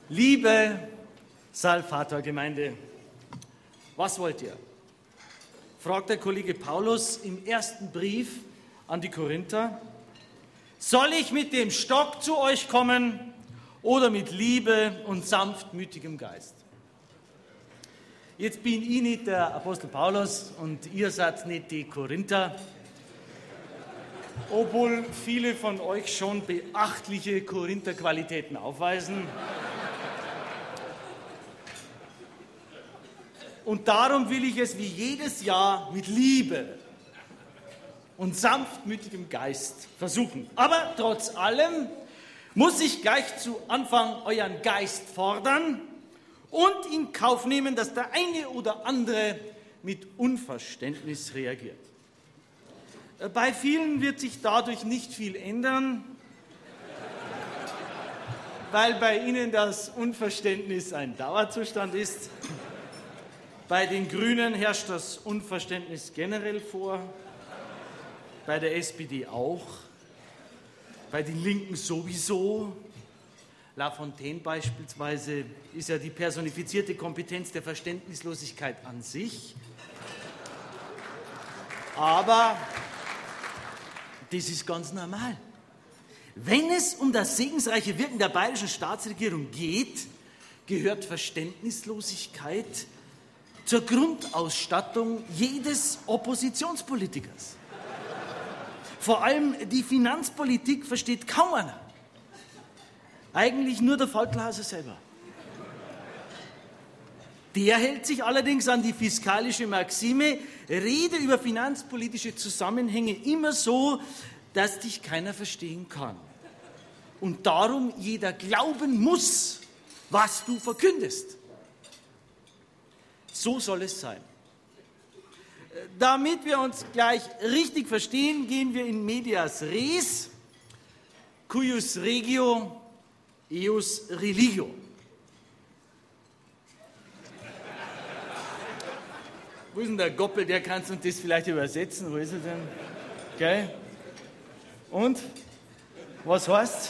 Liebe Salvator-Gemeinde, was wollt ihr? Fragt der Kollege Paulus im ersten Brief an die Korinther. Soll ich mit dem Stock zu euch kommen oder mit Liebe und sanftmütigem Geist? Jetzt bin ich nicht der Apostel Paulus und ihr seid nicht die Korinther, obwohl viele von euch schon beachtliche Korinther-Qualitäten aufweisen. Und darum will ich es wie jedes Jahr mit Liebe und sanftmütigem Geist versuchen. Aber trotz allem muss ich gleich zu Anfang euren Geist fordern und in Kauf nehmen, dass der eine oder andere mit Unverständnis reagiert. Bei vielen wird sich dadurch nicht viel ändern, weil bei ihnen das Unverständnis ein Dauerzustand ist. Bei den Grünen herrscht das Unverständnis generell vor, bei der SPD auch, bei den Linken sowieso. Lafontaine beispielsweise ist ja die personifizierte Kompetenz der Verständnislosigkeit an sich. Aber das ist ganz normal. Wenn es um das segensreiche Wirken der bayerischen Staatsregierung geht, gehört Verständnislosigkeit zur Grundausstattung jedes Oppositionspolitikers. Vor allem die Finanzpolitik versteht kaum einer. Eigentlich nur der Faltlhauser selber. Der hält sich allerdings an die fiskalische Maxime, rede über finanzpolitische Zusammenhänge immer so, dass dich keiner verstehen kann. Und darum jeder glauben muss, was du verkündest. So soll es sein. Damit wir uns gleich richtig verstehen, gehen wir in medias res, cuius regio, eius religio. Wo ist denn der Goppel? Der kann uns das vielleicht übersetzen. Wo ist er denn? Gell? Und? Was heißt?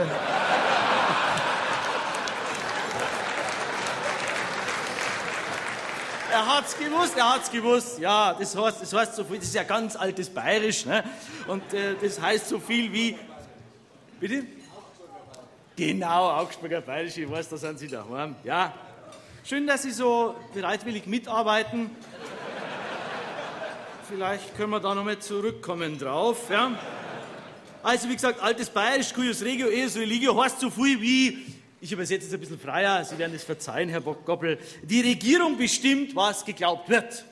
Er hat's gewusst. Ja, das heißt so viel, das ist ja ganz altes Bayerisch, ne? Und das heißt so viel wie, bitte? Genau, Augsburger Bayerisch, ich weiß, da sind Sie daheim. Ja, schön, dass Sie so bereitwillig mitarbeiten. Vielleicht können wir da nochmal zurückkommen drauf, ja? Also, wie gesagt, altes Bayerisch, cuius regio, eius religio, heißt so viel wie, ich übersetze es ein bisschen freier, Sie werden es verzeihen, Herr Goppel, die Regierung bestimmt, was geglaubt wird.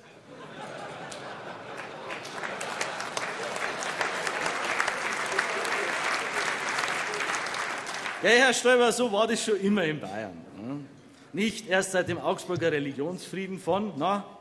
Ja, Herr Stoiber, so war das schon immer in Bayern. Nicht erst seit dem Augsburger Religionsfrieden von,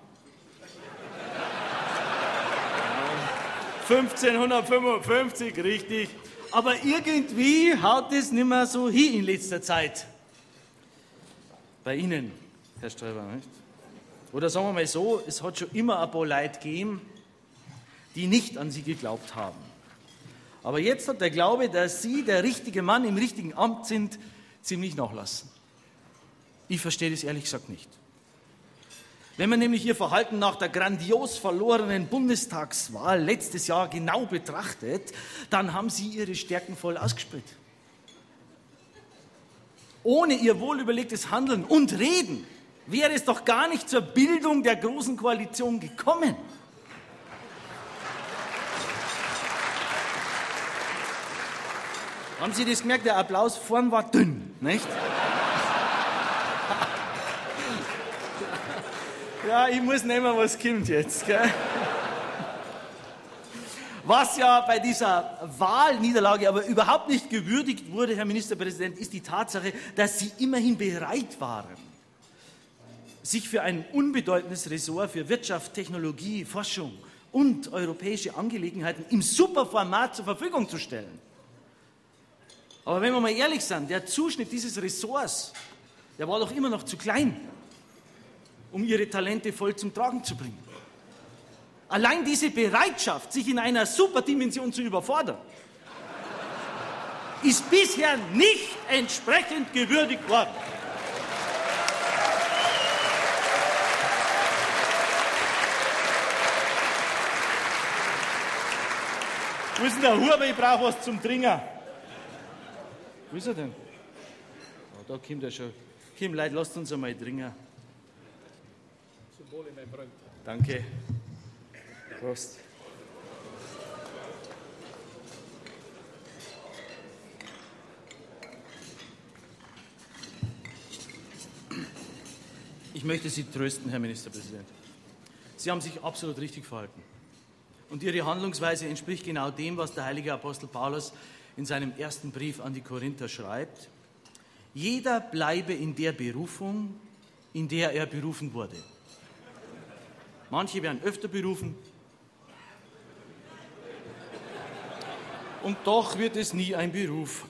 1555, richtig. Aber irgendwie haut es nicht mehr so hin in letzter Zeit. Bei Ihnen, Herr Stoiber, nicht? Oder sagen wir mal so, es hat schon immer ein paar Leute gegeben, die nicht an Sie geglaubt haben. Aber jetzt hat der Glaube, dass Sie der richtige Mann im richtigen Amt sind, ziemlich nachlassen. Ich verstehe das ehrlich gesagt nicht. Wenn man nämlich Ihr Verhalten nach der grandios verlorenen Bundestagswahl letztes Jahr genau betrachtet, dann haben Sie Ihre Stärken voll ausgespielt. Ohne Ihr wohlüberlegtes Handeln und Reden wäre es doch gar nicht zur Bildung der Großen Koalition gekommen. Haben Sie das gemerkt? Der Applaus vorn war dünn, nicht? Ja, ich muss nehmen, was kommt jetzt, gell? Was ja bei dieser Wahlniederlage aber überhaupt nicht gewürdigt wurde, Herr Ministerpräsident, ist die Tatsache, dass Sie immerhin bereit waren, sich für ein unbedeutendes Ressort für Wirtschaft, Technologie, Forschung und europäische Angelegenheiten im Superformat zur Verfügung zu stellen. Aber wenn wir mal ehrlich sind, der Zuschnitt dieses Ressorts, der war doch immer noch zu klein, um Ihre Talente voll zum Tragen zu bringen. Allein diese Bereitschaft, sich in einer Superdimension zu überfordern, ist bisher nicht entsprechend gewürdigt worden. Wo ist denn der Huber? Ich brauche was zum Trinken. Wo ist er denn? Oh, da kommt er schon. Komm, Leute, lasst uns einmal trinken. Zum Wohle, mein Freund. Danke. Prost. Ich möchte Sie trösten, Herr Ministerpräsident. Sie haben sich absolut richtig verhalten. Und Ihre Handlungsweise entspricht genau dem, was der heilige Apostel Paulus in seinem ersten Brief an die Korinther schreibt. Jeder bleibe in der Berufung, in der er berufen wurde. Manche werden öfter berufen. Und doch wird es nie ein Beruf.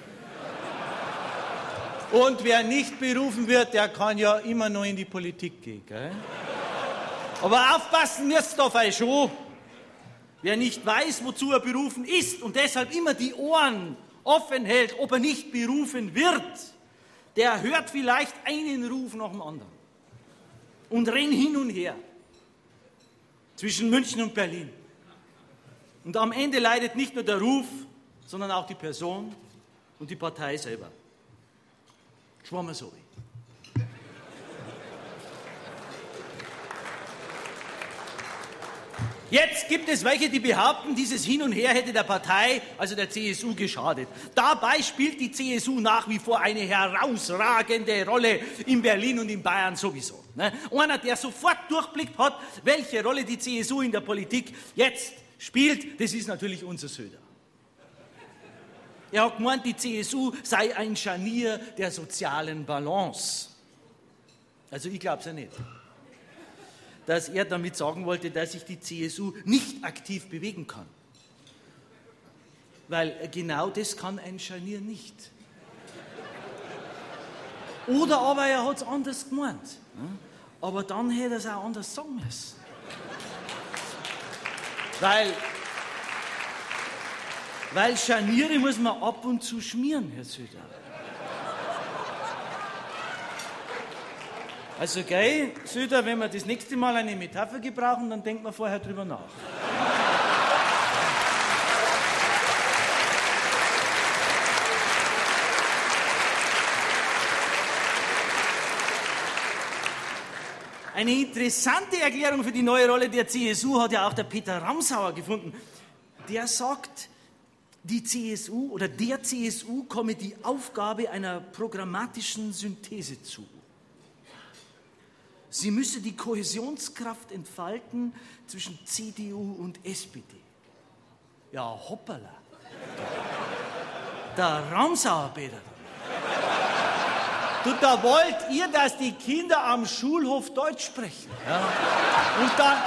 Und wer nicht berufen wird, der kann ja immer noch in die Politik gehen, gell? Aber aufpassen müsst ihr dabei schon. Wer nicht weiß, wozu er berufen ist und deshalb immer die Ohren offen hält, ob er nicht berufen wird, der hört vielleicht einen Ruf nach dem anderen und rennt hin und her zwischen München und Berlin. Und am Ende leidet nicht nur der Ruf, sondern auch die Person und die Partei selber. Schwammer so. Jetzt gibt es welche, die behaupten, dieses Hin und Her hätte der Partei, also der CSU, geschadet. Dabei spielt die CSU nach wie vor eine herausragende Rolle in Berlin und in Bayern sowieso. Einer, der sofort durchblickt hat, welche Rolle die CSU in der Politik jetzt spielt, das ist natürlich unser Söder. Er hat gemeint, die CSU sei ein Scharnier der sozialen Balance. Also ich glaube es ja nicht. Dass er damit sagen wollte, dass sich die CSU nicht aktiv bewegen kann. Weil genau das kann ein Scharnier nicht. Oder aber er hat es anders gemeint. Aber dann hätte er es auch anders sagen müssen. Weil Scharniere muss man ab und zu schmieren, Herr Söder. Also, gell, Söder, wenn wir das nächste Mal eine Metapher gebrauchen, dann denkt man vorher drüber nach. Eine interessante Erklärung für die neue Rolle der CSU hat ja auch der Peter Ramsauer gefunden. Der sagt, die CSU oder der CSU komme die Aufgabe einer programmatischen Synthese zu. Sie müsse die Kohäsionskraft entfalten zwischen CDU und SPD. Ja, hoppala. Der Ramsauer, Peter. Du, da wollt ihr, dass die Kinder am Schulhof Deutsch sprechen. Ja. Und dann...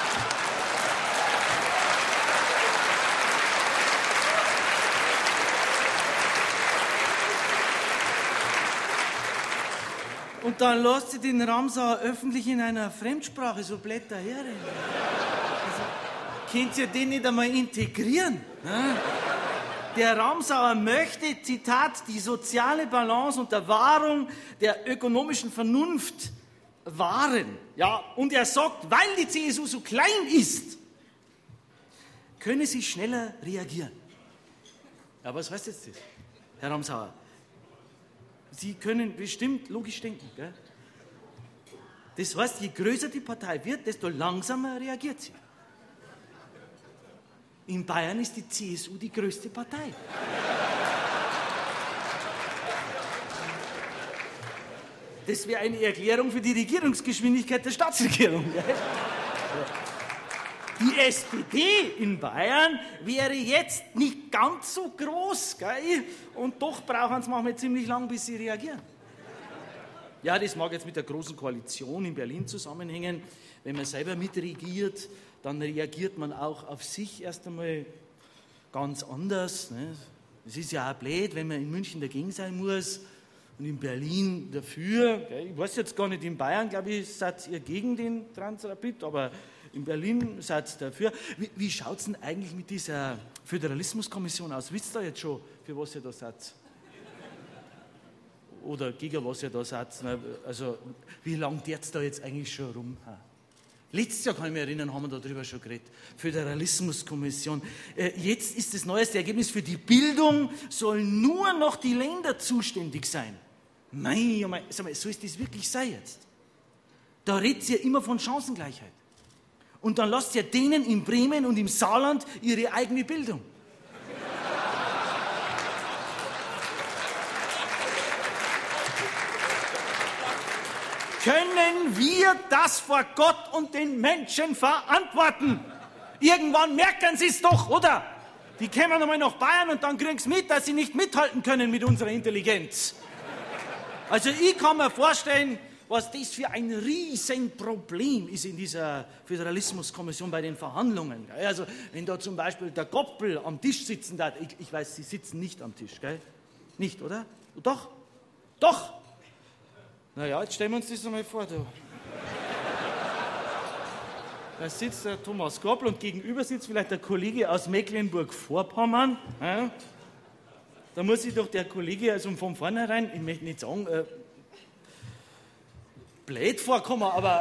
Und dann lasst ihr den Ramsauer öffentlich in einer Fremdsprache so blöd daherrennen. Also, könnt ihr den nicht einmal integrieren? Ja? Der Ramsauer möchte, Zitat, die soziale Balance und der Wahrung der ökonomischen Vernunft wahren. Ja, und er sagt, weil die CSU so klein ist, könne sie schneller reagieren. Ja, was heißt jetzt das, Herr Ramsauer? Sie können bestimmt logisch denken, gell? Das heißt, je größer die Partei wird, desto langsamer reagiert sie. In Bayern ist die CSU die größte Partei. Das wäre eine Erklärung für die Regierungsgeschwindigkeit der Staatsregierung, gell? Die SPD in Bayern wäre jetzt nicht ganz so groß, gell? Und doch brauchen sie manchmal ziemlich lang, bis sie reagieren. Ja, das mag jetzt mit der Großen Koalition in Berlin zusammenhängen. Wenn man selber mitregiert, dann reagiert man auch auf sich erst einmal ganz anders. Ne? Es ist ja auch blöd, wenn man in München dagegen sein muss und in Berlin dafür. Gell? Ich weiß jetzt gar nicht, in Bayern, glaube ich, seid ihr gegen den Transrapid, aber in Berlin seid ihr dafür. Wie schaut es denn eigentlich mit dieser Föderalismuskommission aus? Wisst ihr jetzt schon, für was ihr da seid? Oder gegen was ihr da seid? Also, wie lange geht es da jetzt eigentlich schon rum? Letztes Jahr, kann ich mich erinnern, haben wir darüber schon geredet. Föderalismuskommission. Jetzt ist das neueste Ergebnis, für die Bildung sollen nur noch die Länder zuständig sein. Mei, sag mal, soll es das wirklich sein jetzt? Da redet ihr immer von Chancengleichheit. Und dann lasst ihr denen in Bremen und im Saarland ihre eigene Bildung. Können wir das vor Gott und den Menschen verantworten? Irgendwann merken sie es doch, oder? Die kommen einmal nach Bayern und dann kriegen sie mit, dass sie nicht mithalten können mit unserer Intelligenz. Also ich kann mir vorstellen, was das für ein Riesenproblem ist in dieser Föderalismuskommission bei den Verhandlungen. Also wenn da zum Beispiel der Goppel am Tisch sitzen darf, ich weiß, Sie sitzen nicht am Tisch, gell? Nicht, oder? Doch, doch. Naja, jetzt stellen wir uns das einmal vor, du. Da sitzt der Thomas Goppel und gegenüber sitzt vielleicht der Kollege aus Mecklenburg-Vorpommern. Ja? Da muss sich doch der Kollege, also von vornherein, ich möchte nicht sagen, blöd vorkommen, aber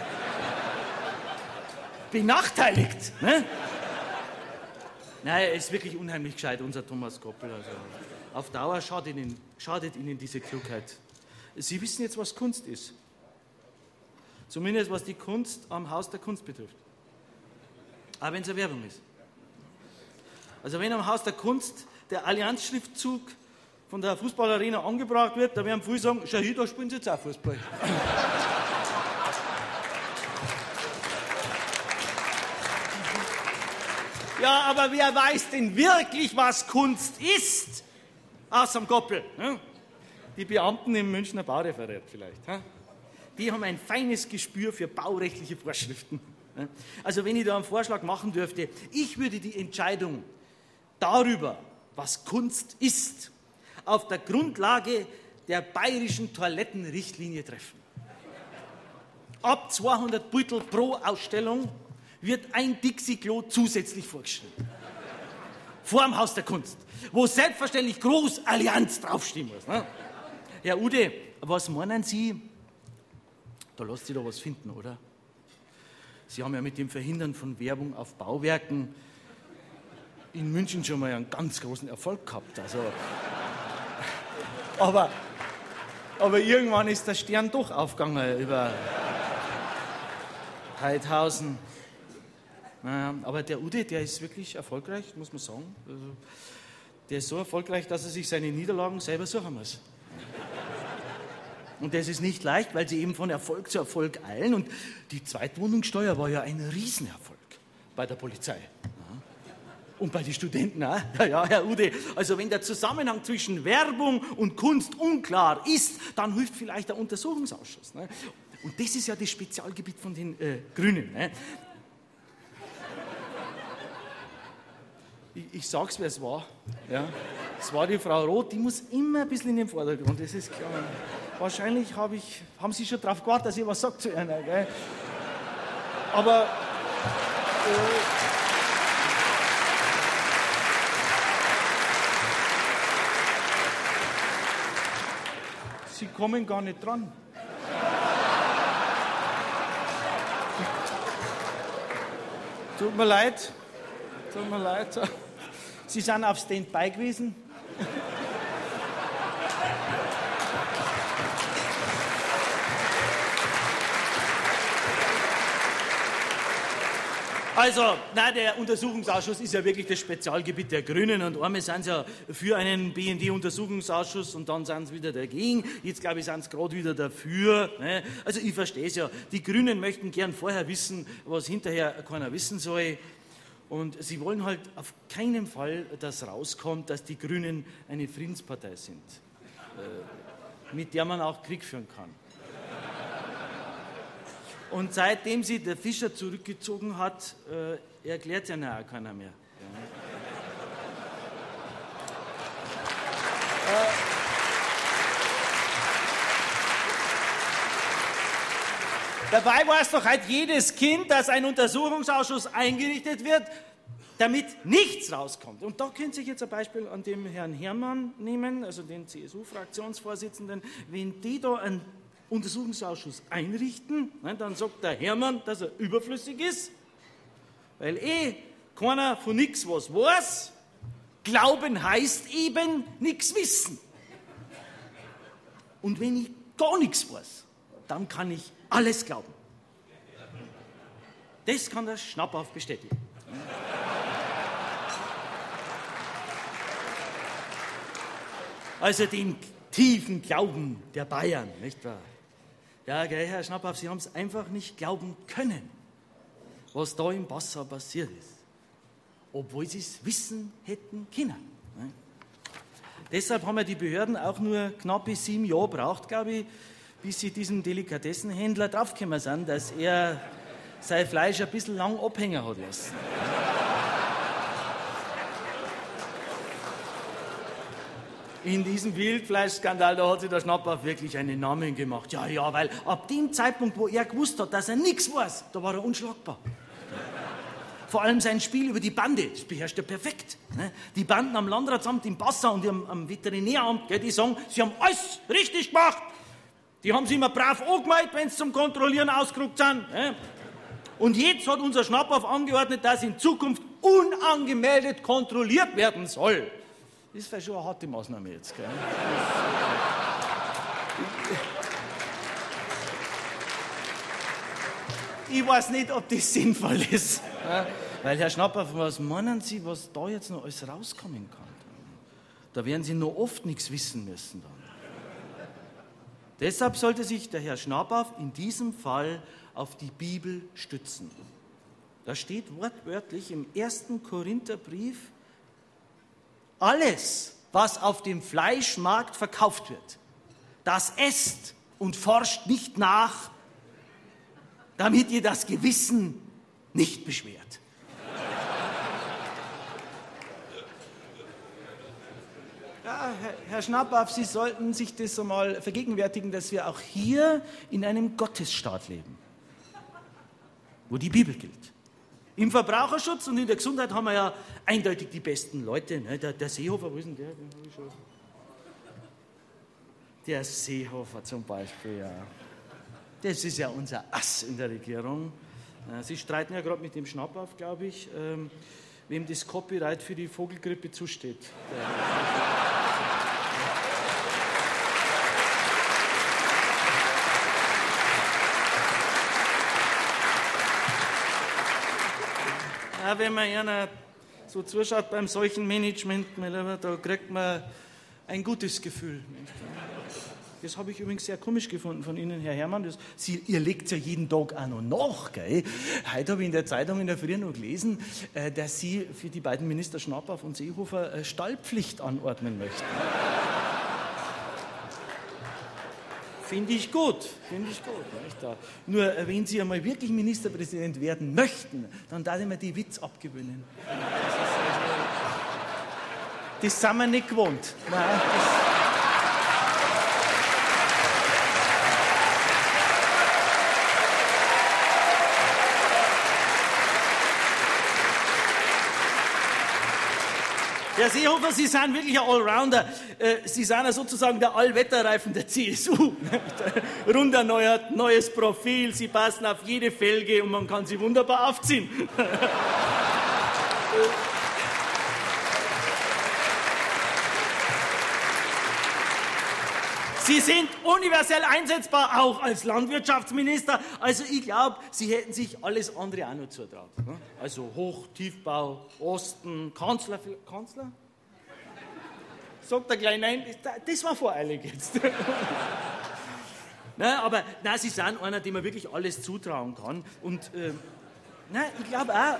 benachteiligt. Ne? Nein, er ist wirklich unheimlich gescheit, unser Thomas Goppel. Also, auf Dauer schadet Ihnen diese Klugheit. Sie wissen jetzt, was Kunst ist. Zumindest was die Kunst am Haus der Kunst betrifft. Aber wenn es eine Werbung ist. Also wenn am Haus der Kunst der Allianz-Schriftzug von der Fußballarena angebracht wird, da werden viele sagen, schau hier, da spielen sie jetzt auch Fußball. Ja, aber wer weiß denn wirklich, was Kunst ist? Außer dem Goppel. Ne? Die Beamten im Münchner Baureferat vielleicht. Ha? Die haben ein feines Gespür für baurechtliche Vorschriften. Also wenn ich da einen Vorschlag machen dürfte, ich würde die Entscheidung darüber, was Kunst ist, auf der Grundlage der bayerischen Toilettenrichtlinie treffen. Ab 200 Beutel pro Ausstellung wird ein Dixie-Klo zusätzlich vorgeschrieben. Vor dem Haus der Kunst, wo selbstverständlich groß Allianz draufstehen muss. Ne? Herr Ude, was meinen Sie? Da lässt sich doch was finden, oder? Sie haben ja mit dem Verhindern von Werbung auf Bauwerken in München schon mal einen ganz großen Erfolg gehabt. Also, aber irgendwann ist der Stern doch aufgegangen über Heidhausen. Naja, aber der Ude, der ist wirklich erfolgreich, muss man sagen. Also, der ist so erfolgreich, dass er sich seine Niederlagen selber suchen muss. Und das ist nicht leicht, weil sie eben von Erfolg zu Erfolg eilen. Und die Zweitwohnungssteuer war ja ein Riesenerfolg bei der Polizei. Ja. Und bei den Studenten auch. Ja, Herr Ude, also wenn der Zusammenhang zwischen Werbung und Kunst unklar ist, dann hilft vielleicht der Untersuchungsausschuss. Ne? Und das ist ja das Spezialgebiet von den Grünen. Ne? Ich sag's, wer es war. Ja. Es war die Frau Roth, die muss immer ein bisschen in den Vordergrund, das ist klar. Wahrscheinlich haben Sie schon darauf gewartet, dass ich was sage zu einer. Gell? Aber Sie kommen gar nicht dran. Tut mir leid. Sie sind auf Standby gewesen. Also, nein, der Untersuchungsausschuss ist ja wirklich das Spezialgebiet der Grünen und einmal sind sie ja für einen BND-Untersuchungsausschuss und dann sind sie wieder dagegen. Jetzt, glaube ich, sind sie gerade wieder dafür. Ne? Also, ich verstehe es ja. Die Grünen möchten gern vorher wissen, was hinterher keiner wissen soll. Und sie wollen halt auf keinen Fall, dass rauskommt, dass die Grünen eine Friedenspartei sind, mit der man auch Krieg führen kann. Und seitdem sie der Fischer zurückgezogen hat, erklärt ja auch keiner mehr. Ja. Dabei weiß doch halt jedes Kind, dass ein Untersuchungsausschuss eingerichtet wird, damit nichts rauskommt. Und da könnte sich jetzt ein Beispiel an dem Herrn Herrmann nehmen, also den CSU-Fraktionsvorsitzenden, wenn die da einen Untersuchungsausschuss einrichten. Dann sagt der Hermann, dass er überflüssig ist, weil keiner von nichts was weiß. Glauben heißt eben nichts wissen. Und wenn ich gar nichts weiß, dann kann ich alles glauben. Das kann der Schnapphaft bestätigen. Also den tiefen Glauben der Bayern, nicht wahr? Ja, gell, Herr Schnapphaft, Sie haben es einfach nicht glauben können, was da im Passau passiert ist. Obwohl Sie es wissen hätten können. Ne? Deshalb haben ja die Behörden auch nur knappe 7 Jahre gebraucht, glaube ich, bis sie diesem Delikatessenhändler draufgekommen sind, dass er sein Fleisch ein bisschen lang abhängen hat lassen. In diesem Wildfleischskandal, da hat sich der Schnapphaft wirklich einen Namen gemacht. Ja, weil ab dem Zeitpunkt, wo er gewusst hat, dass er nichts weiß, da war er unschlagbar. Vor allem sein Spiel über die Bande, das beherrscht er perfekt. Ne? Die Banden am Landratsamt in Passau und am Veterinäramt, die sagen, sie haben alles richtig gemacht. Die haben sich immer brav angemeldet, wenn sie zum Kontrollieren ausgerückt sind. Ne? Und jetzt hat unser Schnapphaft angeordnet, dass in Zukunft unangemeldet kontrolliert werden soll. Das wäre schon eine harte Maßnahme jetzt, gell? Ich weiß nicht, ob das sinnvoll ist. Ja? Weil, Herr Schnapphaft, was meinen Sie, was da jetzt noch alles rauskommen kann? Da werden Sie noch oft nichts wissen müssen dann. Deshalb sollte sich der Herr Schnapphaft in diesem Fall auf die Bibel stützen. Da steht wortwörtlich im 1. Korintherbrief, alles, was auf dem Fleischmarkt verkauft wird, das esst und forscht nicht nach, damit ihr das Gewissen nicht beschwert. Ja, Herr Schnapphaft, Sie sollten sich das einmal vergegenwärtigen, dass wir auch hier in einem Gottesstaat leben, wo die Bibel gilt. Im Verbraucherschutz und in der Gesundheit haben wir ja eindeutig die besten Leute. Ne? Der Seehofer, wo ist denn der? Den hab ich schon. Der Seehofer zum Beispiel, ja. Das ist ja unser Ass in der Regierung. Sie streiten ja gerade mit dem Schnapphaft, glaube ich, wem das Copyright für die Vogelgrippe zusteht. Ja, wenn man einer so zuschaut beim solchen Management, da kriegt man ein gutes Gefühl. Das habe ich übrigens sehr komisch gefunden von Ihnen, Herr Hermann. Ihr legt ja jeden Tag auch noch nach, gell? Heute habe ich in der Zeitung in der Früh noch gelesen, dass Sie für die beiden Minister Schnapphaft und Seehofer Stallpflicht anordnen möchten. Finde ich gut. Nur, wenn Sie einmal wirklich Ministerpräsident werden möchten, dann darf ich mir die Witz abgewöhnen. Das sind wir nicht gewohnt. Nein, Herr Seehofer, Sie sind wirklich ein Allrounder. Sie sind ja sozusagen der Allwetterreifen der CSU. Rund erneuert, neues Profil, Sie passen auf jede Felge und man kann sie wunderbar aufziehen. Sie sind universell einsetzbar, auch als Landwirtschaftsminister. Also ich glaube, Sie hätten sich alles andere auch noch zutraut. Also Hoch-, Tiefbau, Osten, Kanzler? Sagt er gleich nein, das war voreilig jetzt. Aber Sie sind einer, dem man wirklich alles zutrauen kann. Und ich glaube auch,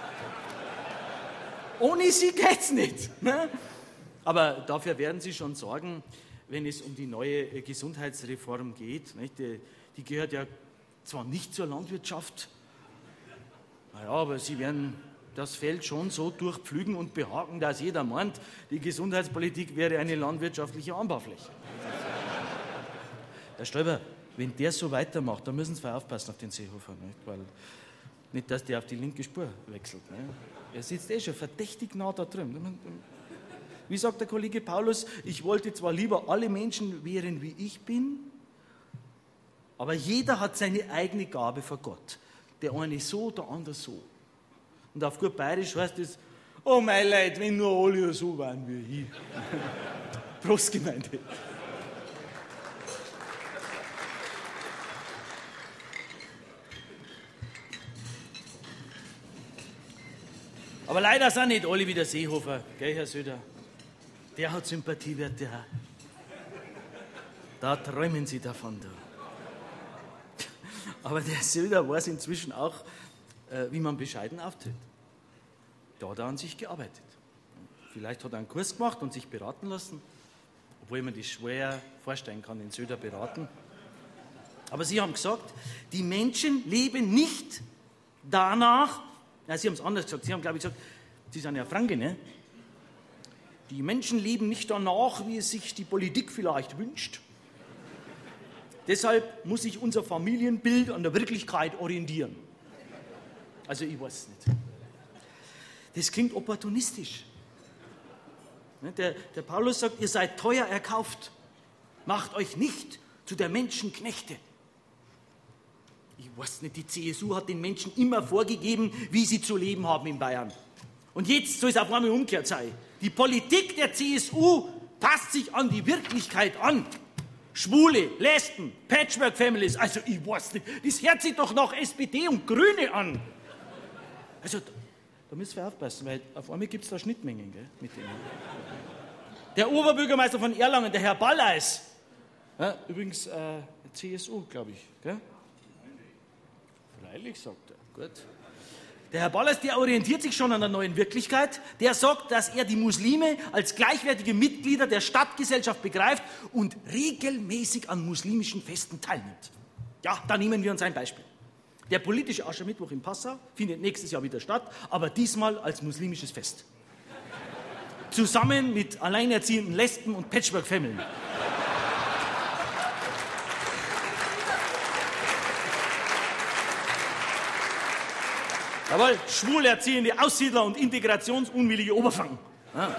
ohne Sie geht's nicht. Ne? Aber dafür werden Sie schon sorgen, wenn es um die neue Gesundheitsreform geht. Nicht? Die gehört ja zwar nicht zur Landwirtschaft, aber Sie werden das Feld schon so durchpflügen und behaken, dass jeder meint, die Gesundheitspolitik wäre eine landwirtschaftliche Anbaufläche. Herr Stoiber, wenn der so weitermacht, dann müssen Sie aufpassen auf den Seehofer. Nicht? Weil nicht, dass der auf die linke Spur wechselt. Nicht? Er sitzt schon verdächtig nah da drin. Wie sagt der Kollege Paulus, ich wollte zwar lieber alle Menschen wären, wie ich bin, Aber jeder hat seine eigene Gabe vor Gott. Der eine so, der andere so. Und auf gut Bayerisch heißt es, oh mein Leid, wenn nur alle so waren wie ich. Prost, Gemeinde. Aber leider sind nicht alle wie der Seehofer, gell, Herr Söder? Der hat Sympathiewerte. Da träumen Sie davon, da. Aber der Söder weiß inzwischen auch, wie man bescheiden auftritt. Da hat er an sich gearbeitet. Vielleicht hat er einen Kurs gemacht und sich beraten lassen, obwohl man das schwer vorstellen kann, den Söder beraten. Aber Sie haben gesagt, die Menschen leben nicht danach, Sie haben es anders gesagt, Sie haben, glaube ich, gesagt, Sie sind ja Franke, ne? Die Menschen leben nicht danach, wie es sich die Politik vielleicht wünscht. Deshalb muss sich unser Familienbild an der Wirklichkeit orientieren. Also ich weiß es nicht. Das klingt opportunistisch. Der Paulus sagt, ihr seid teuer erkauft. Macht euch nicht zu der Menschenknechte. Ich weiß nicht, die CSU hat den Menschen immer vorgegeben, wie sie zu leben haben in Bayern. Und jetzt soll es auf einmal umgekehrt sein. Die Politik der CSU passt sich an die Wirklichkeit an. Schwule, Lesben, Patchwork-Families, also ich weiß nicht, das hört sich doch nach SPD und Grüne an. Also da müssen wir aufpassen, weil auf einmal gibt es da Schnittmengen, gell, mit denen. Der Oberbürgermeister von Erlangen, der Herr Balleis, ja, übrigens CSU, glaube ich, gell? Freilich, sagt er, gut. Der Herr Balleis, der orientiert sich schon an der neuen Wirklichkeit. Der sagt, dass er die Muslime als gleichwertige Mitglieder der Stadtgesellschaft begreift und regelmäßig an muslimischen Festen teilnimmt. Ja, da nehmen wir uns ein Beispiel. Der politische Aschermittwoch in Passau findet nächstes Jahr wieder statt, aber diesmal als muslimisches Fest. Zusammen mit alleinerziehenden Lesben und Patchwork-Familien. Jawohl, schwul erziehende Aussiedler und integrationsunwillige Oberfranken. Ja.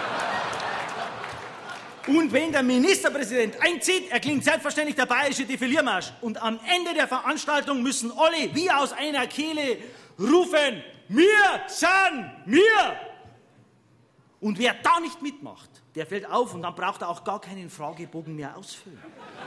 Und wenn der Ministerpräsident einzieht, erklingt selbstverständlich der bayerische Defiliermarsch. Und am Ende der Veranstaltung müssen alle wie aus einer Kehle rufen, wir sind wir. Und wer da nicht mitmacht, der fällt auf und dann braucht er auch gar keinen Fragebogen mehr ausfüllen.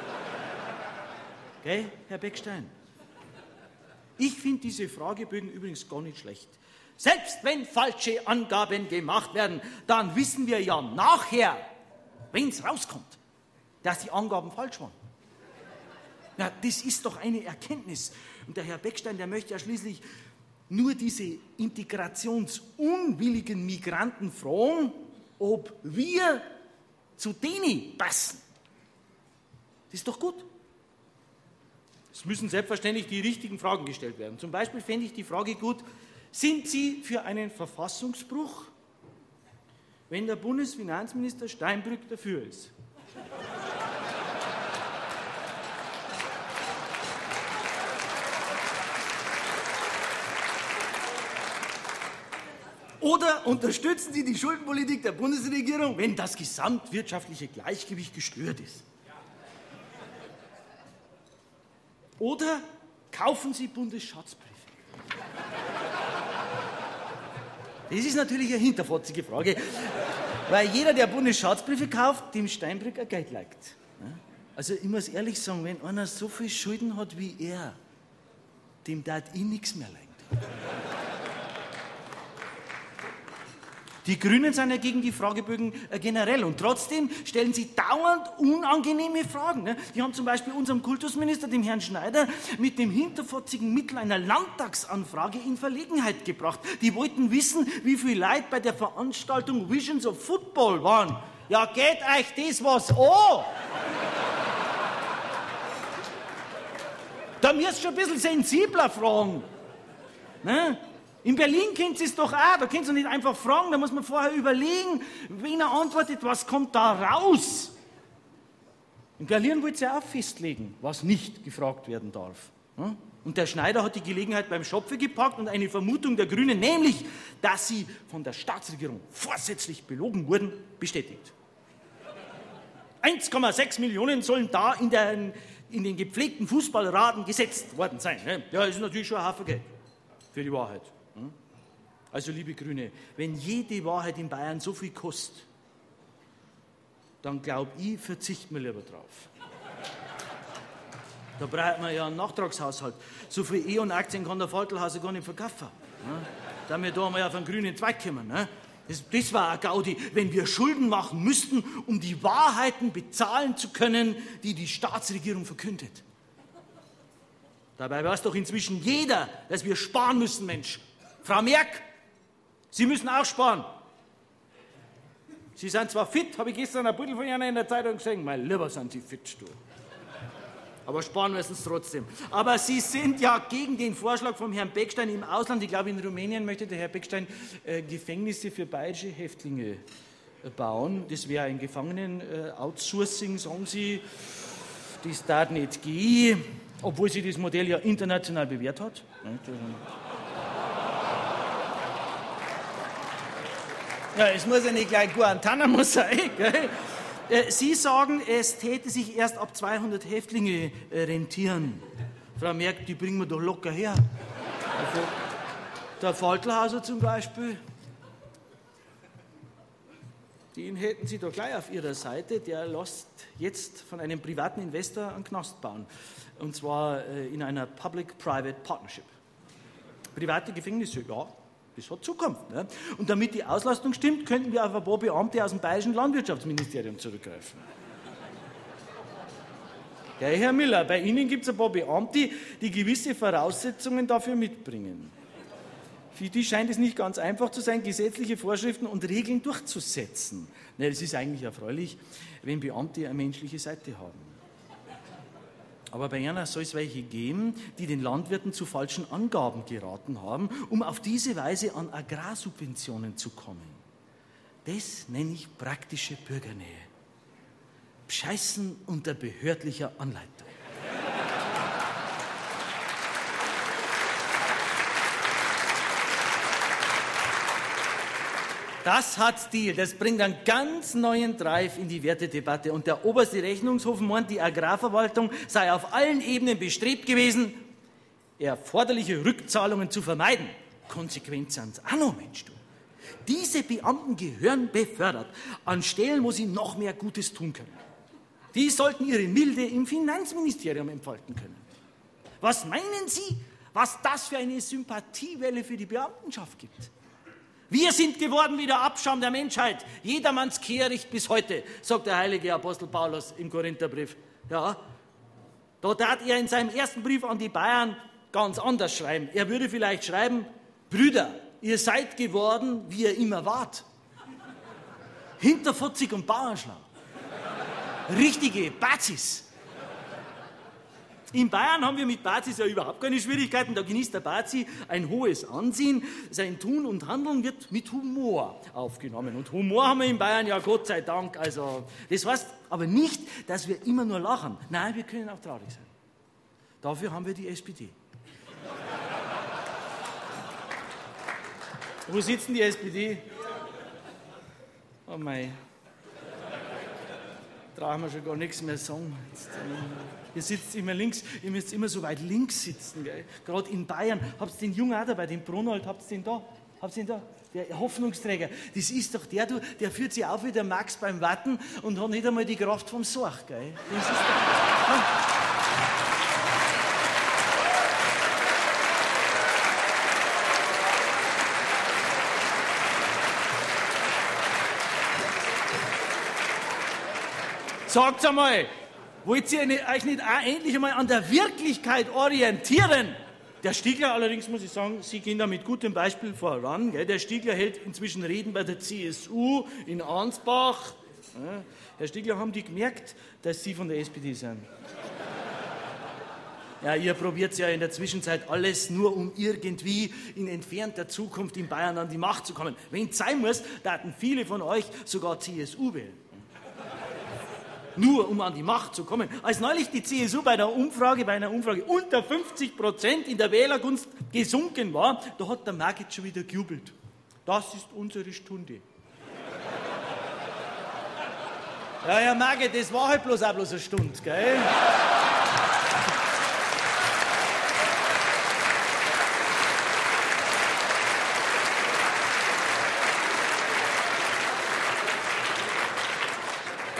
Gell, Herr Beckstein? Ich finde diese Fragebögen übrigens gar nicht schlecht. Selbst wenn falsche Angaben gemacht werden, dann wissen wir ja nachher, wenn es rauskommt, dass die Angaben falsch waren. Ja, das ist doch eine Erkenntnis. Und der Herr Beckstein, der möchte ja schließlich nur diese integrationsunwilligen Migranten fragen, ob wir zu denen passen. Das ist doch gut. Es müssen selbstverständlich die richtigen Fragen gestellt werden. Zum Beispiel fände ich die Frage gut, sind Sie für einen Verfassungsbruch, wenn der Bundesfinanzminister Steinbrück dafür ist? Oder unterstützen Sie die Schuldenpolitik der Bundesregierung, wenn das gesamtwirtschaftliche Gleichgewicht gestört ist? Oder kaufen Sie Bundesschatzbriefe? Das ist natürlich eine hinterfotzige Frage, weil jeder, der Bundesschatzbriefe kauft, dem Steinbrück ein Geld leigt. Also ich muss ehrlich sagen, wenn einer so viel Schulden hat wie er, dem darf nichts mehr leiden. Die Grünen sind ja gegen die Fragebögen generell und trotzdem stellen sie dauernd unangenehme Fragen. Ne? Die haben zum Beispiel unserem Kultusminister, dem Herrn Schneider, mit dem hinterfotzigen Mittel einer Landtagsanfrage in Verlegenheit gebracht. Die wollten wissen, wie viele Leute bei der Veranstaltung Visions of Football waren. Ja, geht euch das was an? Da müsst ihr schon ein bisschen sensibler fragen. Ne? In Berlin kennt ihr es doch auch, da könnt ihr nicht einfach fragen, da muss man vorher überlegen, wen er antwortet, was kommt da raus. In Berlin wollte sie auch festlegen, was nicht gefragt werden darf. Und der Schneider hat die Gelegenheit beim Schopfe gepackt und eine Vermutung der Grünen, nämlich, dass sie von der Staatsregierung vorsätzlich belogen wurden, bestätigt. 1,6 Millionen sollen da in den in den gepflegten Fußballraden gesetzt worden sein. Ne? Ja, das ist natürlich schon ein Haufen Geld für die Wahrheit. Hm? Also, liebe Grüne, wenn jede Wahrheit in Bayern so viel kostet, dann glaube ich, verzichten wir lieber drauf. Da braucht man ja einen Nachtragshaushalt. So viel E.ON-Aktien kann der Faltelhauser gar nicht verkaufen. Ne? Da wir da mal auf einen grünen Zweig kommen. Ne? Das war eine Gaudi, wenn wir Schulden machen müssten, um die Wahrheiten bezahlen zu können, die die Staatsregierung verkündet. Dabei weiß doch inzwischen jeder, dass wir sparen müssen, Mensch. Frau Merk, Sie müssen auch sparen. Sie sind zwar fit, habe ich gestern ein Büttel von Ihnen in der Zeitung gesehen. Mein Lieber, sind Sie fit, du. Aber sparen müssen Sie trotzdem. Aber Sie sind ja gegen den Vorschlag vom Herrn Beckstein im Ausland. Ich glaube, in Rumänien möchte der Herr Beckstein Gefängnisse für bayerische Häftlinge bauen. Das wäre ein Gefangenen-Outsourcing, sagen Sie. Das darf nicht gehen, obwohl sich das Modell ja international bewährt hat. Ja, es muss ja nicht gleich Guantanamo sein, gell? Sie sagen, es täte sich erst ab 200 Häftlinge rentieren. Frau Merk, die bringen wir doch locker her. Also, der Faltelhauser zum Beispiel, den hätten Sie doch gleich auf Ihrer Seite. Der lässt jetzt von einem privaten Investor einen Knast bauen. Und zwar in einer Public-Private Partnership. Private Gefängnisse, ja. Das hat Zukunft. Ne? Und damit die Auslastung stimmt, könnten wir auf ein paar Beamte aus dem bayerischen Landwirtschaftsministerium zurückgreifen. Ja, Herr Miller, bei Ihnen gibt es ein paar Beamte, die gewisse Voraussetzungen dafür mitbringen. Für die scheint es nicht ganz einfach zu sein, gesetzliche Vorschriften und Regeln durchzusetzen. Ne, das ist eigentlich erfreulich, wenn Beamte eine menschliche Seite haben. Aber bei Ihnen soll es welche geben, die den Landwirten zu falschen Angaben geraten haben, um auf diese Weise an Agrarsubventionen zu kommen. Das nenne ich praktische Bürgernähe. Bescheißen unter behördlicher Anleitung. Das hat Stil, das bringt einen ganz neuen Drive in die Wertedebatte. Und der oberste Rechnungshof meint, die Agrarverwaltung sei auf allen Ebenen bestrebt gewesen, erforderliche Rückzahlungen zu vermeiden. Konsequent sind sie auch noch, Mensch, du. Diese Beamten gehören befördert an Stellen, wo sie noch mehr Gutes tun können. Die sollten ihre Milde im Finanzministerium entfalten können. Was meinen Sie, was das für eine Sympathiewelle für die Beamtenschaft gibt? Wir sind geworden wie der Abschaum der Menschheit. Jedermanns Kehricht bis heute, sagt der heilige Apostel Paulus im Korintherbrief. Ja, da tat er in seinem ersten Brief an die Bayern ganz anders schreiben. Er würde vielleicht schreiben, Brüder, ihr seid geworden, wie ihr immer wart. Hinterfotzig und bauernschlau. Richtige Bazis. In Bayern haben wir mit Bazis ja überhaupt keine Schwierigkeiten. Da genießt der Bazi ein hohes Ansehen. Sein Tun und Handeln wird mit Humor aufgenommen. Und Humor haben wir in Bayern ja Gott sei Dank. Also, das heißt aber nicht, dass wir immer nur lachen. Nein, wir können auch traurig sein. Dafür haben wir die SPD. Wo sitzt denn die SPD? Oh mei. Brauchen wir schon gar nichts mehr sagen. Ihr sitzt immer links, ihr müsst immer so weit links sitzen. Gerade in Bayern. Habt ihr den Jungen auch dabei, den Brunhold, habt ihr den da? Habt ihr den da? Der Hoffnungsträger. Das ist doch der führt sich auf wie der Max beim Warten und hat nicht einmal die Kraft vom Sorg. Gell? Das ist doch... Sagt's einmal, wollt ihr euch nicht auch endlich einmal an der Wirklichkeit orientieren? Der Stiegler allerdings, muss ich sagen, Sie gehen da mit gutem Beispiel voran. Gell? Der Stiegler hält inzwischen Reden bei der CSU in Ansbach. Ja, Herr Stiegler, haben die gemerkt, dass Sie von der SPD sind? Ja, ihr probiert ja in der Zwischenzeit alles nur, um irgendwie in entfernter Zukunft in Bayern an die Macht zu kommen. Wenn es sein muss, taten viele von euch sogar CSU wählen. Nur um an die Macht zu kommen. Als neulich die CSU bei einer Umfrage unter 50% in der Wählergunst gesunken war, da hat der Margit schon wieder gejubelt. Das ist unsere Stunde. Ja, Margit, das war halt bloß eine Stunde, gell?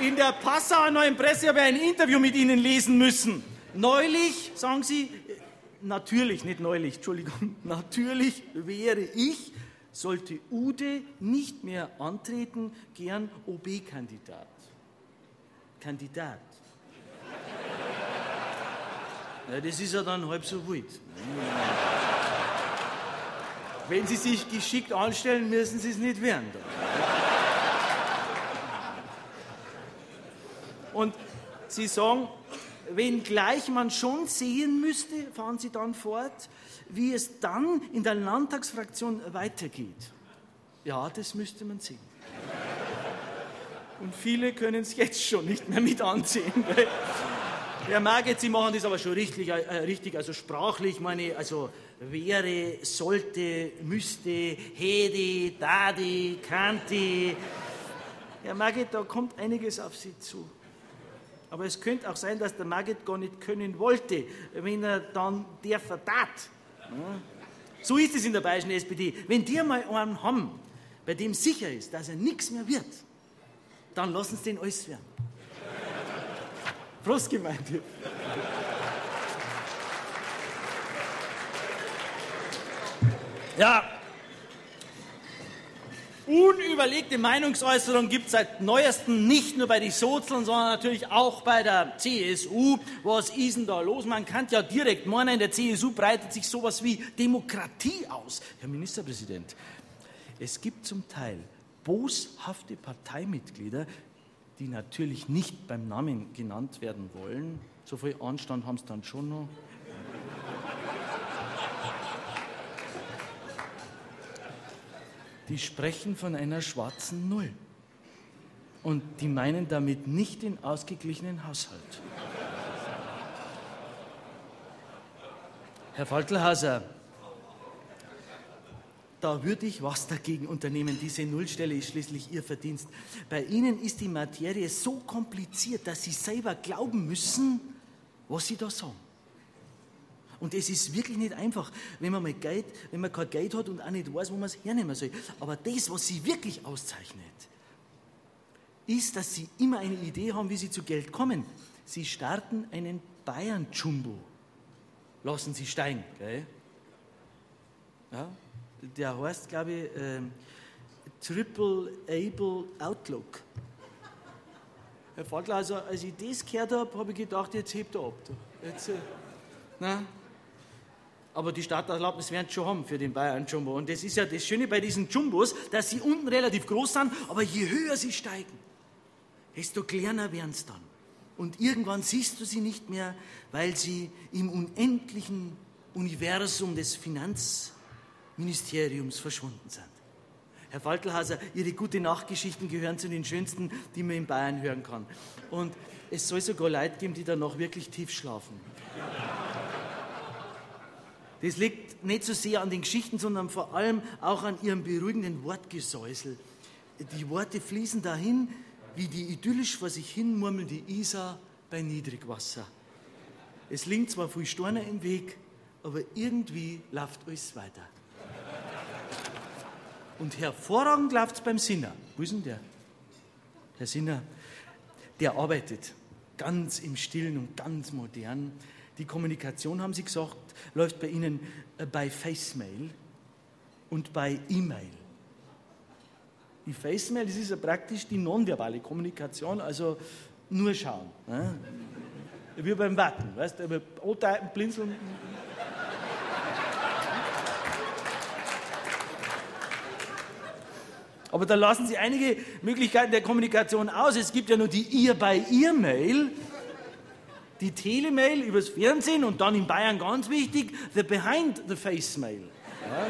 in der Passauer Neuen Presse habe ich ein Interview mit Ihnen lesen müssen. Neulich, sagen Sie, natürlich, nicht neulich, Entschuldigung, natürlich wäre ich, sollte Ude nicht mehr antreten, gern OB-Kandidat. Kandidat. Ja, das ist ja dann halb so wild. Wenn Sie sich geschickt anstellen, müssen Sie es nicht werden. Und Sie sagen, wenngleich man schon sehen müsste, fahren Sie dann fort, wie es dann in der Landtagsfraktion weitergeht. Ja, das müsste man sehen. Und viele können es jetzt schon nicht mehr mit ansehen. Herr Marget, Sie machen das aber schon richtig, also sprachlich, ich meine, also wäre, sollte, müsste, hätte, dade, kannte. Herr Marget, da kommt einiges auf Sie zu. Aber es könnte auch sein, dass der Marget gar nicht können wollte, wenn er dann der vertat. So ist es in der bayerischen SPD. Wenn die mal einen haben, bei dem sicher ist, dass er nichts mehr wird, dann lassen sie den alles werden. Prost, Gemeinde. Ja, unüberlegte Meinungsäußerung gibt es seit Neuestem nicht nur bei den Sozeln, sondern natürlich auch bei der CSU. Was ist denn da los? Man kann ja direkt meinen, in der CSU breitet sich sowas wie Demokratie aus. Herr Ministerpräsident, es gibt zum Teil boshafte Parteimitglieder, die natürlich nicht beim Namen genannt werden wollen. So viel Anstand haben sie dann schon noch. Die sprechen von einer schwarzen Null. Und die meinen damit nicht den ausgeglichenen Haushalt. Herr Faltlhauser, da würde ich was dagegen unternehmen. Diese Nullstelle ist schließlich Ihr Verdienst. Bei Ihnen ist die Materie so kompliziert, dass Sie selber glauben müssen, was Sie da sagen. Und es ist wirklich nicht einfach, wenn man kein Geld hat und auch nicht weiß, wo man es hernehmen soll. Aber das, was Sie wirklich auszeichnet, ist, dass Sie immer eine Idee haben, wie Sie zu Geld kommen. Sie starten einen Bayern-Jumbo. Lassen Sie steigen, gell? Ja? Der heißt, glaube ich, Triple Able Outlook. Herr Faltlhauser, als ich das gehört habe ich gedacht, jetzt hebt er ab. Jetzt, na? Aber die Starterlaubnis werden es schon haben für den Bayern-Jumbo. Und das ist ja das Schöne bei diesen Jumbos, dass sie unten relativ groß sind, aber je höher sie steigen, desto kleiner werden sie dann. Und irgendwann siehst du sie nicht mehr, weil sie im unendlichen Universum des Finanzministeriums verschwunden sind. Herr Faltlhauser, Ihre Gute-Nacht-Geschichten gehören zu den schönsten, die man in Bayern hören kann. Und es soll sogar Leute geben, die danach wirklich tief schlafen. Das liegt nicht so sehr an den Geschichten, sondern vor allem auch an Ihrem beruhigenden Wortgesäusel. Die Worte fließen dahin, wie die idyllisch vor sich hin murmelnde Isar bei Niedrigwasser. Es liegt zwar viel Steine im Weg, aber irgendwie läuft alles weiter. Und hervorragend läuft es beim Sinner. Wo ist denn der? Herr Sinner, der arbeitet ganz im Stillen und ganz modern. Die Kommunikation, haben Sie gesagt, läuft bei Ihnen bei Facemail und bei E-Mail. Die Facemail, das ist ja praktisch die nonverbale Kommunikation, also nur schauen. Ne? Wie beim Warten, weißt du, antippen, blinzeln. Aber da lassen Sie einige Möglichkeiten der Kommunikation aus. Es gibt ja nur die Ihr-bei-Ihr-Mail, die Telemail übers Fernsehen und dann in Bayern ganz wichtig, the Behind-the-Face-Mail. Ja.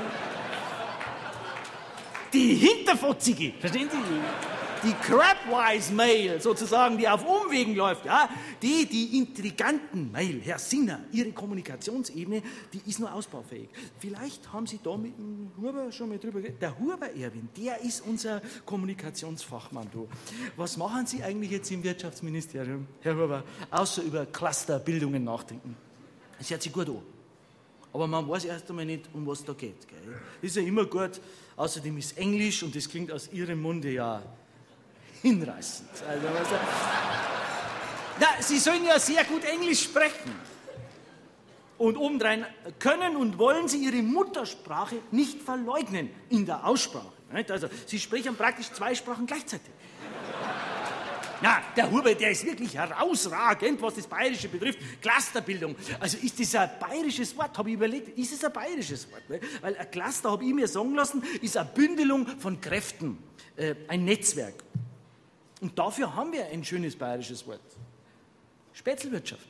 Die hinterfotzige, verstehen Sie? Die Crabwise-Mail sozusagen, die auf Umwegen läuft, ja, die intriganten Mail, Herr Sinner, Ihre Kommunikationsebene, die ist nur ausbaufähig. Vielleicht haben Sie da mit dem Huber schon mal drüber geredet. Der Huber Erwin, der ist unser Kommunikationsfachmann, du. Was machen Sie eigentlich jetzt im Wirtschaftsministerium, Herr Huber, außer über Clusterbildungen nachdenken? Das hört sich gut an. Aber man weiß erst einmal nicht, um was da geht. Gell? Das ist ja immer gut. Außerdem ist Englisch und das klingt aus Ihrem Munde ja hinreißend. Also, na, Sie sollen ja sehr gut Englisch sprechen. Und obendrein können und wollen Sie Ihre Muttersprache nicht verleugnen in der Aussprache. Nicht? Also, Sie sprechen praktisch 2 Sprachen gleichzeitig. Na, der Hubert, der ist wirklich herausragend, was das Bayerische betrifft. Clusterbildung. Also ist das ein bayerisches Wort? Habe ich überlegt, ist es ein bayerisches Wort? Ne? Weil ein Cluster, habe ich mir sagen lassen, ist eine Bündelung von Kräften, ein Netzwerk. Und dafür haben wir ein schönes bayerisches Wort. Spätzlewirtschaft.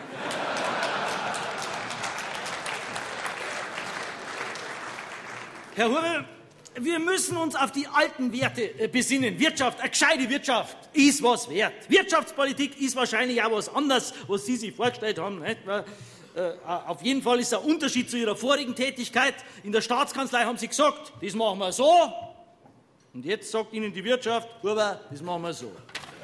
Herr Hubert, wir müssen uns auf die alten Werte besinnen. Wirtschaft, eine gescheite Wirtschaft ist was wert. Wirtschaftspolitik ist wahrscheinlich auch was anderes, was Sie sich vorgestellt haben. Nicht? Auf jeden Fall ist der Unterschied zu Ihrer vorigen Tätigkeit. In der Staatskanzlei haben Sie gesagt, das machen wir so. Und jetzt sagt Ihnen die Wirtschaft, Huber, das machen wir so.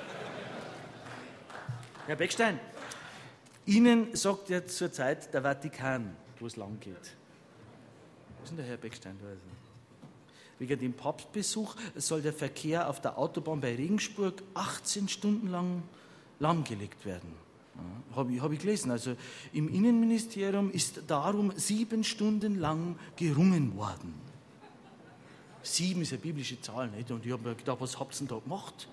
Herr Beckstein, Ihnen sagt ja zurzeit der Vatikan, wo es lang geht. Wo ist denn der Herr Beckstein? Wegen dem Papstbesuch soll der Verkehr auf der Autobahn bei Regensburg 18 Stunden lang lahmgelegt werden. Ja, hab ich gelesen. Also im Innenministerium ist darum 7 Stunden lang gerungen worden. 7 ist eine biblische Zahl, nicht? Und ich habe mir gedacht, was habt ihr denn da gemacht?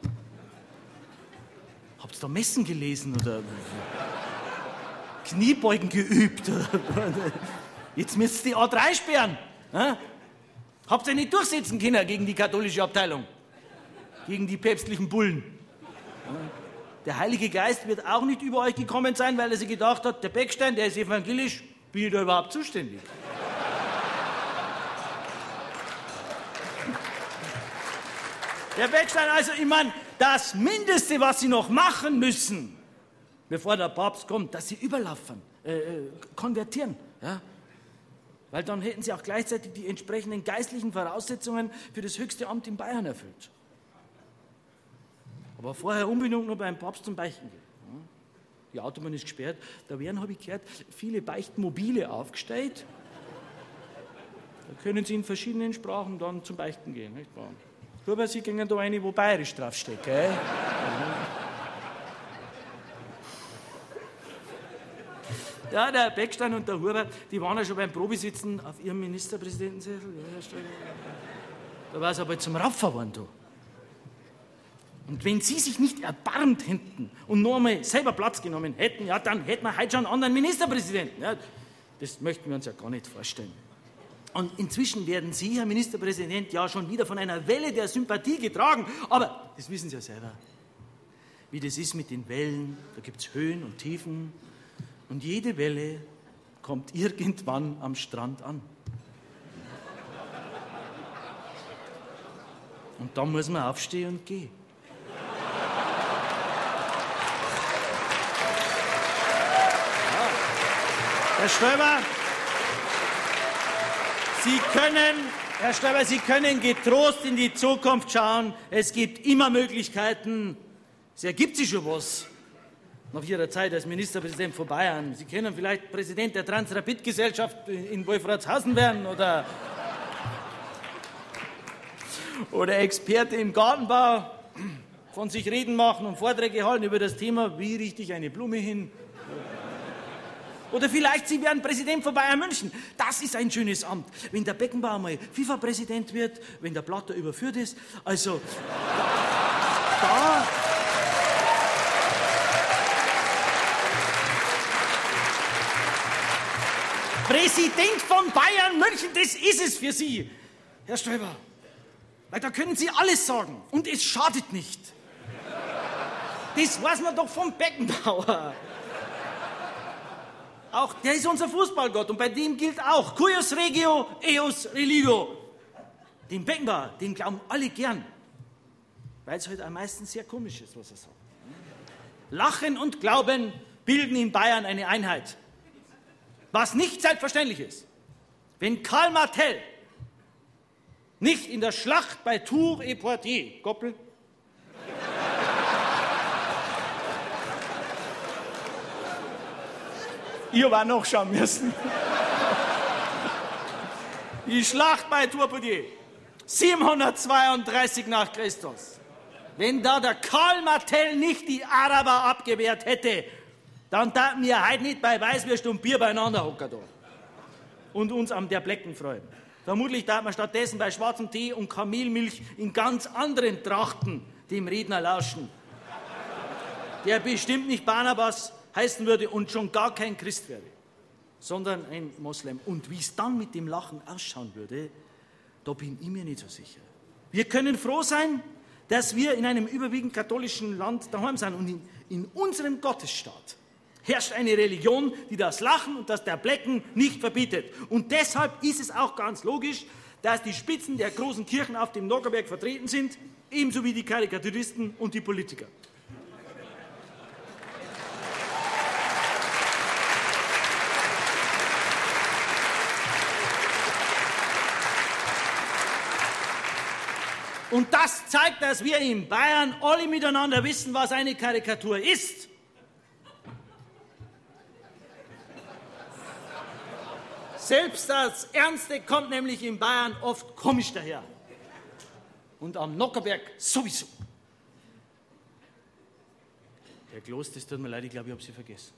Habt ihr da Messen gelesen oder Kniebeugen geübt? Jetzt müsst ihr die A3 sperren. Ja? Habt ihr nicht durchsetzen können gegen die katholische Abteilung? Gegen die päpstlichen Bullen? Der Heilige Geist wird auch nicht über euch gekommen sein, weil er sich gedacht hat, der Beckstein, der ist evangelisch, bin ich da überhaupt zuständig? Herr Beckstein, also ich meine, das Mindeste, was Sie noch machen müssen, bevor der Papst kommt, dass Sie überlaufen, konvertieren, ja? Weil dann hätten Sie auch gleichzeitig die entsprechenden geistlichen Voraussetzungen für das höchste Amt in Bayern erfüllt. Aber vorher unbedingt nur beim Papst zum Beichten gehen. Die Autobahn ist gesperrt. Da werden, habe ich gehört, viele Beichtmobile aufgestellt. Da können Sie in verschiedenen Sprachen dann zum Beichten gehen. Nicht wahr? Nur Sie gehen da eine, wo bayerisch draufsteht. Gell? Ja, der Beckstein und der Hubert, die waren ja schon beim Probesitzen auf ihrem Ministerpräsidentensessel. Ja, da war es aber zum Rapfer geworden, da. Und wenn Sie sich nicht erbarmt hätten und nur einmal selber Platz genommen hätten, ja, dann hätten wir heute schon einen anderen Ministerpräsidenten. Ja, das möchten wir uns ja gar nicht vorstellen. Und inzwischen werden Sie, Herr Ministerpräsident, ja schon wieder von einer Welle der Sympathie getragen. Aber das wissen Sie ja selber. Wie das ist mit den Wellen, da gibt es Höhen und Tiefen. Und jede Welle kommt irgendwann am Strand an. Und dann muss man aufstehen und gehen. Ja. Herr Stoiber, Sie können getrost in die Zukunft schauen. Es gibt immer Möglichkeiten. Es ergibt sich schon was. Nach Ihrer Zeit als Ministerpräsident von Bayern. Sie können vielleicht Präsident der Transrapid-Gesellschaft in Wolfratshausen werden oder Experte im Gartenbau, von sich reden machen und Vorträge halten über das Thema, wie richte ich eine Blume hin. Oder vielleicht Sie werden Präsident von Bayern München. Das ist ein schönes Amt. Wenn der Beckenbauer mal FIFA-Präsident wird, wenn der Blatter überführt ist, also da Präsident von Bayern München, das ist es für Sie, Herr Stoiber. Weil da können Sie alles sagen und es schadet nicht. Das weiß man doch vom Beckenbauer. Auch der ist unser Fußballgott und bei dem gilt auch cuius regio, eius religio. Den Beckenbauer, den glauben alle gern, weil es halt am meisten sehr komisch ist, was er sagt. Lachen und Glauben bilden in Bayern eine Einheit. Was nicht selbstverständlich ist. Wenn Karl Martell nicht in der Schlacht bei Tours et Poitiers, Goppel, ihr war noch schauen müssen. Die Schlacht bei Tours et Poitiers, 732 nach Christus. Wenn da der Karl Martell nicht die Araber abgewehrt hätte, dann taten wir heute nicht bei Weißwürst und Bier beieinander hocken da. Und uns am der Blecken freuen. Vermutlich taten wir stattdessen bei schwarzem Tee und Kamelmilch in ganz anderen Trachten dem Redner lauschen, der bestimmt nicht Barnabas heißen würde und schon gar kein Christ wäre, sondern ein Moslem. Und wie es dann mit dem Lachen ausschauen würde, da bin ich mir nicht so sicher. Wir können froh sein, dass wir in einem überwiegend katholischen Land daheim sind und in unserem Gottesstaat herrscht eine Religion, die das Lachen und das Derblecken nicht verbietet. Und deshalb ist es auch ganz logisch, dass die Spitzen der großen Kirchen auf dem Nockherberg vertreten sind, ebenso wie die Karikaturisten und die Politiker. Und das zeigt, dass wir in Bayern alle miteinander wissen, was eine Karikatur ist. Selbst das Ernste kommt nämlich in Bayern oft komisch daher. Und am Nockherberg sowieso. Herr Kloß, das tut mir leid, ich glaube, ich habe Sie vergessen.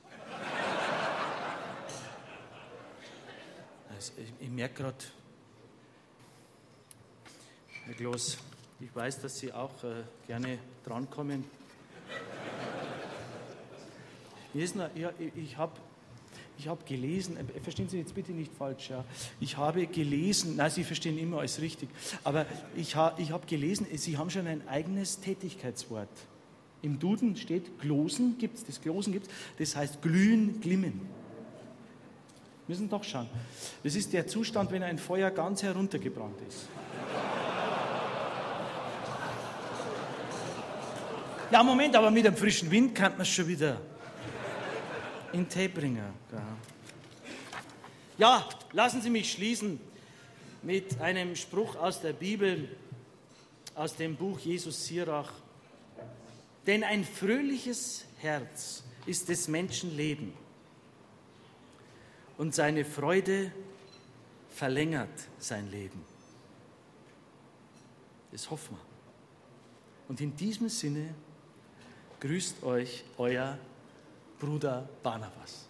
Also, ich merke gerade, Herr Kloß, ich weiß, dass Sie auch gerne drankommen. Ich habe gelesen, verstehen Sie jetzt bitte nicht falsch, ja. Ich habe gelesen, nein, Sie verstehen immer alles richtig, aber ich habe gelesen, Sie haben schon ein eigenes Tätigkeitswort. Im Duden steht Glosen, das Glosen gibt's, das heißt glühen, glimmen. Müssen doch schauen. Das ist der Zustand, wenn ein Feuer ganz heruntergebrannt ist. Ja, Moment, aber mit einem frischen Wind kann man es schon wieder in Tee bringen. Ja, lassen Sie mich schließen mit einem Spruch aus der Bibel, aus dem Buch Jesus Sirach. Denn ein fröhliches Herz ist des Menschen Leben und seine Freude verlängert sein Leben. Das hoffen wir. Und in diesem Sinne grüßt euch euer Bruder Barnabas.